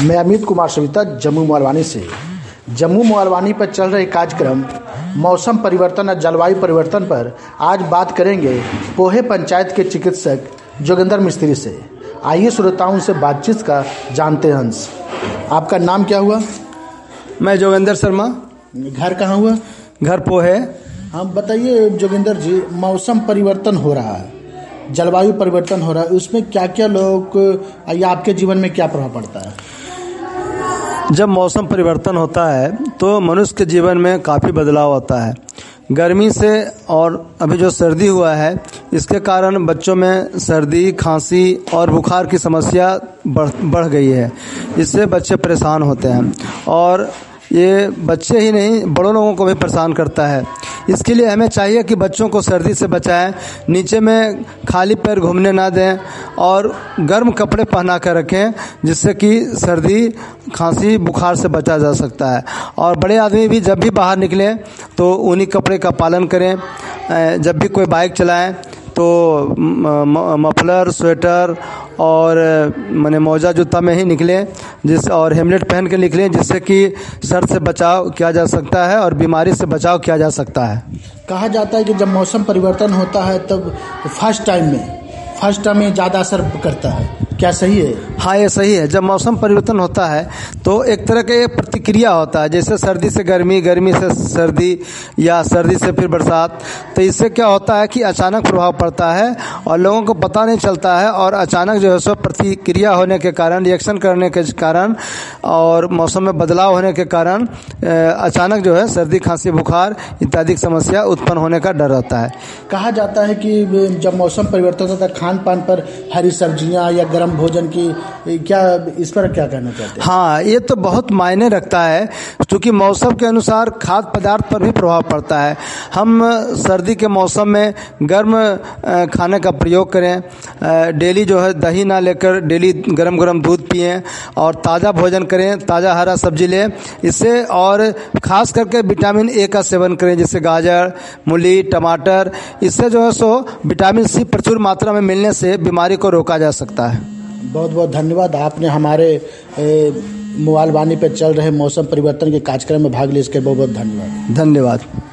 मैं अमित कुमार सविता जम्मू मोहलवानी से। जम्मू मोहलवानी पर चल रहे कार्यक्रम मौसम परिवर्तन और जलवायु परिवर्तन पर आज बात करेंगे पोहे पंचायत के चिकित्सक जोगिंदर मिस्त्री से। आइए श्रोताओं से बातचीत का जानते हैं। हंस, आपका नाम क्या हुआ? मैं जोगिंदर शर्मा। घर कहाँ हुआ? घर पोहे। हाँ, बताइए जोगिंदर जी, मौसम परिवर्तन हो रहा है, जलवायु परिवर्तन हो रहा है, उसमें क्या क्या लोग या आपके जीवन में क्या प्रभाव पड़ता है? जब मौसम परिवर्तन होता है तो मनुष्य के जीवन में काफ़ी बदलाव होता है। गर्मी से और अभी जो सर्दी हुआ है इसके कारण बच्चों में सर्दी, खांसी और बुखार की समस्या बढ़ गई है। इससे बच्चे परेशान होते हैं और ये बच्चे ही नहीं, बड़ों लोगों को भी परेशान करता है। इसके लिए हमें चाहिए कि बच्चों को सर्दी से बचाएं, नीचे में खाली पैर घूमने ना दें और गर्म कपड़े पहना कर रखें, जिससे कि सर्दी, खांसी, बुखार से बचा जा सकता है। और बड़े आदमी भी जब भी बाहर निकलें तो ऊनी कपड़े का पालन करें। जब भी कोई बाइक चलाएं तो मफलर, स्वेटर और माने मोजा जूता में ही निकलें और हेलमेट पहन के निकलें, जिससे कि सर्द से बचाव किया जा सकता है और बीमारी से बचाव किया जा सकता है। कहा जाता है कि जब मौसम परिवर्तन होता है तब फर्स्ट टाइम में ज़्यादा असर करता है, क्या सही है? हाँ, ये सही है। जब मौसम परिवर्तन होता है तो एक तरह का प्रतिक्रिया होता है, जैसे सर्दी से गर्मी, गर्मी से सर्दी या सर्दी से फिर बरसात। तो इससे क्या होता है कि अचानक प्रभाव पड़ता है और लोगों को पता नहीं चलता है, और अचानक जो है सो प्रतिक्रिया होने के कारण, रिएक्शन करने के कारण और मौसम में बदलाव होने के कारण अचानक जो है सर्दी, खांसी, बुखार इत्यादि समस्या उत्पन्न होने का डर रहता है। कहा जाता है कि जब मौसम परिवर्तन होता है खान पान पर हरी सब्जियां या गर्म भोजन की, क्या इस पर क्या कहना चाहते हैं? हाँ, ये तो बहुत मायने रखता है, क्योंकि मौसम के अनुसार खाद्य पदार्थ पर भी प्रभाव पड़ता है। हम सर्दी के मौसम में गर्म खाने का प्रयोग करें, डेली जो है दही ना लेकर डेली गरम गरम दूध पिएं और ताज़ा भोजन करें, ताज़ा हरा सब्जी लें इससे, और खास करके विटामिन ए का सेवन करें, जैसे गाजर, मूली, टमाटर। इससे जो है सो विटामिन सी प्रचुर मात्रा में मिलने से बीमारी को रोका जा सकता है। बहुत बहुत धन्यवाद, आपने हमारे मोहलवानी पर चल रहे मौसम परिवर्तन के कार्यक्रम में भाग लिया, इसके बहुत बहुत धन्यवाद। धन्यवाद।